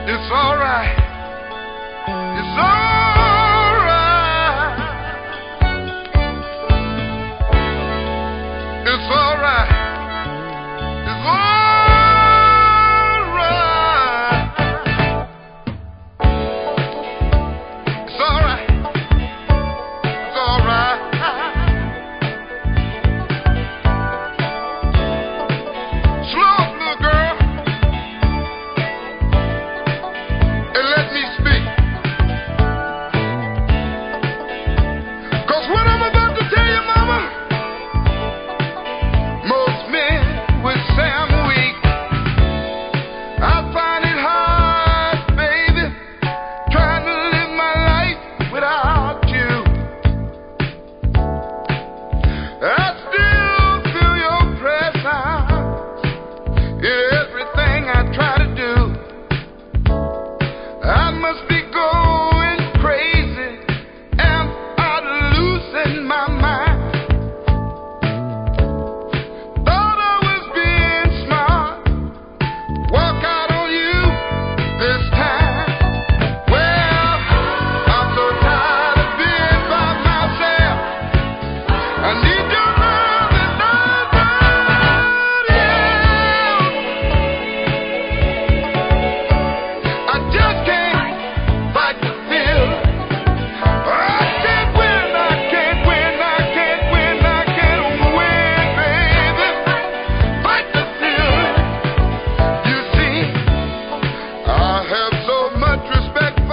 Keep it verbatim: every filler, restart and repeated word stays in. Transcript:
It's alright. It's alright. It's alright. It's alright. It's alright. It's alright. Slow up, little girl, and let me speak. 'Cause what I'm about to tell you, mama, most men would say I'm weak. I find it hard, baby, trying to live my life without you. I still feel your presence in everything I try to do. I must be